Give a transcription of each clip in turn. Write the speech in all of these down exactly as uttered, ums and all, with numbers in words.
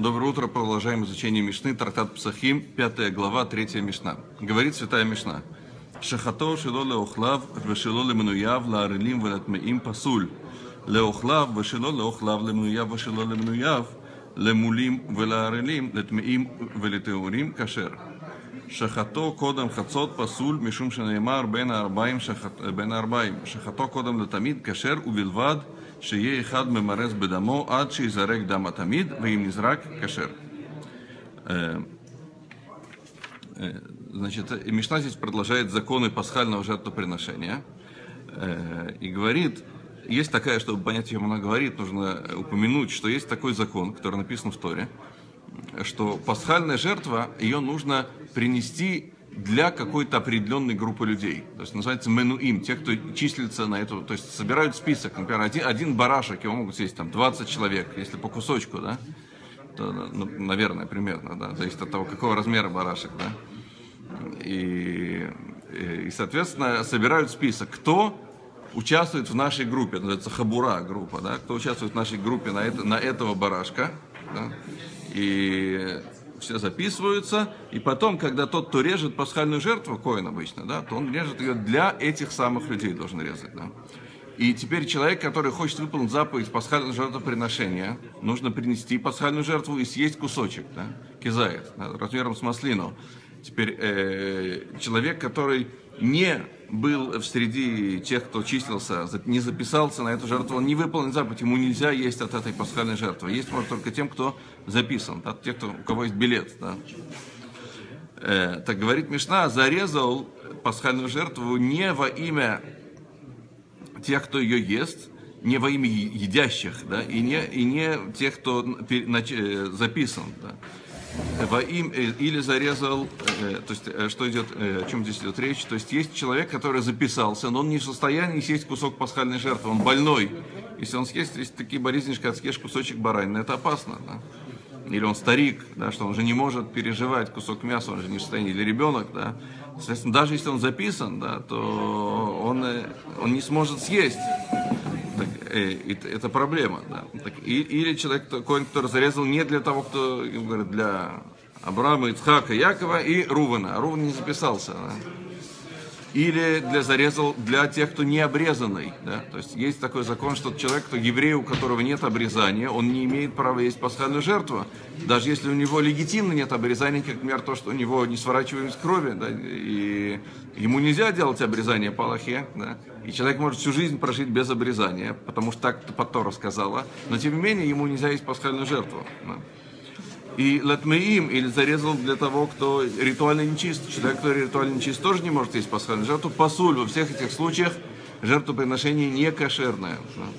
Доброе утро, продолжаем изучение Мишны, трактат Псахим, пятая глава, третья Мишна. Говорит святая Мишна: Шахато шело леохлав, вешело лемнуяв, лаарелим велатмеим пасуль. Леохлав, вешело леохлав, лемнуяв, вешело лемнуяв, лемулим велаарелим, латмеим велетеурим кашер. Шахато кодам хацот пасуль, мишум шанеймар бен арбаим бен арбаим. Шахато кодам латамид кашер убилвад. Шие хад мемарес бедамо, ад шизарек дама тамид, вим низрак кашер. Значит, Мишна здесь продолжает законы пасхального жертвоприношения и говорит, есть такая, чтобы понять, о чем она говорит, нужно упомянуть, что есть такой закон, который написан в Торе, что пасхальная жертва, ее нужно принести для какой-то определенной группы людей. То есть называется менуим, те, кто числится на эту, то есть собирают список. Например, один, один барашек, его могут съесть там двадцать человек, если по кусочку, да, то, ну, наверное, примерно, да, зависит от того, какого размера барашек, да. И, и, и соответственно, собирают список, кто участвует в нашей группе, называется хабура группа, да, кто участвует в нашей группе на, это, на этого барашка, да, и все записываются, и потом, когда тот, кто режет пасхальную жертву, коэн обычно, да, то он режет ее для этих самых людей, должен резать, да. И теперь человек, который хочет выполнить заповедь пасхального жертвоприношения, нужно принести пасхальную жертву и съесть кусочек, да, кизает, да, размером с маслину. Теперь э, человек, который не был в среди тех, кто числился, не записался на эту жертву, он не выполнил заповедь, ему нельзя есть от этой пасхальной жертвы. Есть может только тем, кто записан, да, тех, кто, у кого есть билет. Да. Э, так говорит Мишна, зарезал пасхальную жертву не во имя тех, кто ее ест, не во имя едящих, да, и, не, и не тех, кто записан. Да. Во им, или зарезал, э, то есть, что идет, э, о чем здесь идет речь, то есть есть человек, который записался, но он не в состоянии съесть кусок пасхальной жертвы, он больной. Если он съест, если такие болезни, когда съешь кусочек баранины, это опасно, да? Или он старик, да, что он же не может переживать кусок мяса, он же не в состоянии, или ребенок, да, соответственно, даже если он записан, да, то он, он не сможет съесть. Так, э, это, это проблема, да. Так, и, или человек, такой, который зарезал не для того, кто, говорит, для Авраама, Ицхака, Якова и Рувена, а Рувен не записался, да. Или для зарезал для тех, кто не обрезанный, да. То есть есть такой закон, что человек, кто еврей, у которого нет обрезания, он не имеет права есть пасхальную жертву, даже если у него легитимно нет обрезания, как, например, то, что у него не сворачиваемость крови, да, и ему нельзя делать обрезание по Алахе, да. И человек может всю жизнь прожить без обрезания, потому что так Тора сказала, но тем не менее ему нельзя есть пасхальную жертву. Да. И латмеим, или зарезал для того, кто ритуально нечист. Человек, кто ритуально нечист, тоже не может есть пасхальную жертву. Пасуль, во всех этих случаях жертвоприношение не кошерное.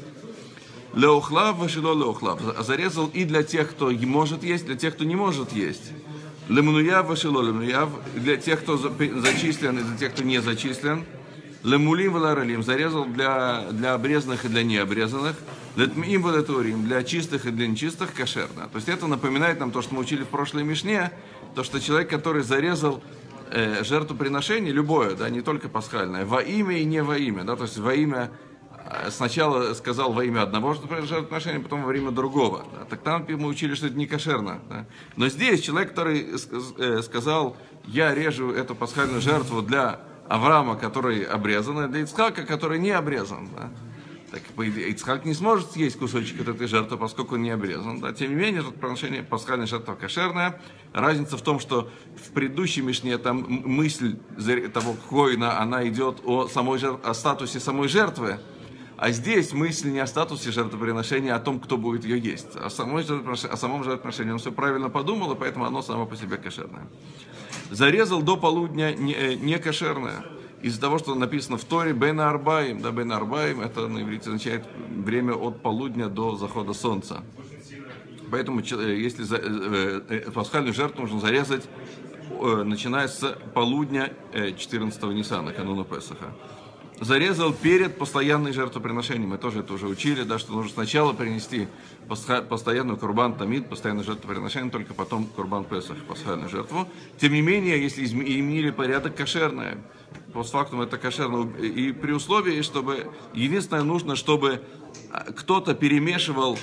Да. Леохлав, вашило леохлав. Зарезал и для тех, кто может есть, для тех, кто не может есть. Лемнуяв, вашило лемнуяв. Для тех, кто зачислен, и для тех, кто не зачислен. Лемулим валаралим, зарезал для, для обрезанных и для необрезанных, летмим валатурим, для чистых и для нечистых кошерно. То есть это напоминает нам то, что мы учили в прошлой Мишне, то, что человек, который зарезал э, жертвоприношение, любое, да, не только пасхальное, во имя и не во имя, да, то есть во имя, сначала сказал во имя одного жертвоприношения, потом во имя другого, да, так там мы учили, что это не кошерно. Да. Но здесь человек, который э, сказал, я режу эту пасхальную жертву для Авраама, который обрезан, и для Ицхака, который не обрезан. Да? Так, Ицхак не сможет съесть кусочек от этой жертвы, поскольку он не обрезан. Да? Тем не менее, тут приношение пасхальной жертвы кошерная. Разница в том, что в предыдущей Мишне там мысль того коэна, она идет о, самой жертв... о статусе самой жертвы, а здесь мысль не о статусе жертвоприношения, а о том, кто будет ее есть. О, самой жертвоприношении, о самом жертвоприношении он все правильно подумал, и поэтому оно само по себе кошерное. Зарезал до полудня не, не кошерное. Из-за того, что написано в Торе Бен Арбаим, да, Бен Арбаим, это на иврите означает время от полудня до захода солнца. Поэтому, если за, э, пасхальную жертву нужно зарезать, э, начиная с полудня четырнадцатого Ниссана, кануна Песаха. Зарезал перед постоянной жертвоприношением. Мы тоже это уже учили, да, что нужно сначала принести постоянную курбан тамид, постоянное жертвоприношение, только потом курбан Песах, пасхальную жертву. Тем не менее, если изменили порядок, кошерное, постфактум это кошерно. И при условии, чтобы единственное нужно, чтобы кто-то перемешивал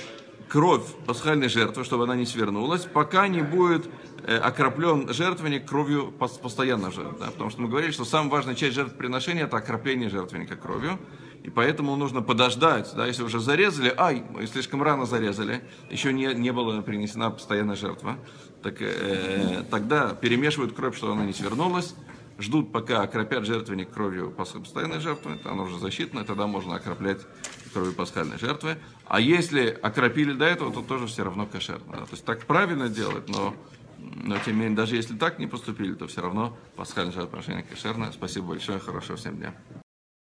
кровь пасхальной жертвы, чтобы она не свернулась, пока не будет э, окроплен жертвенник кровью постоянно же. Да? Потому что мы говорили, что самая важная часть жертвоприношения – это окропление жертвенника кровью. И поэтому нужно подождать, да, если уже зарезали, ай, мы слишком рано зарезали, еще не, не была принесена постоянная жертва, так, э, тогда перемешивают кровь, чтобы она не свернулась, ждут, пока окропят жертвенник кровью постоянной жертвы, оно уже засчитано, тогда можно окроплять кровью пасхальной жертвы. А если окропили до этого, то тоже все равно кошерно. Да? То есть так правильно делать, но, но тем не менее, даже если так не поступили, то все равно пасхальное жертвоприношение кошерное. Спасибо большое, хорошего всем дня.